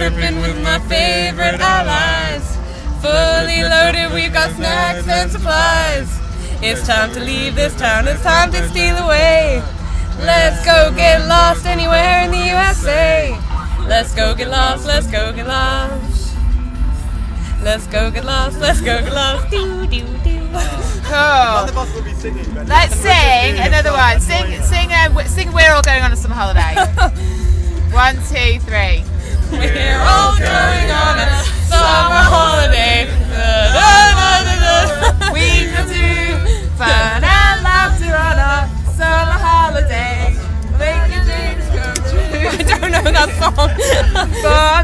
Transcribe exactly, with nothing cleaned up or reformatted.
tripping with my favorite allies. Fully loaded, we've got snacks and supplies. It's time to leave this town, it's time to steal away. Let's go get lost anywhere in the U S A. Let's go get lost, let's go get lost. Let's go get lost, let's go get lost. Do, do, do. Cool. Let's sing another one. Sing, sing, um, sing. We're all going on a summer holiday. One, two, three. We're all going on a summer holiday. Da, da, da, da, da. We can do fun and laughter on our summer holiday. Make your dreams come true. I don't know that song. Fun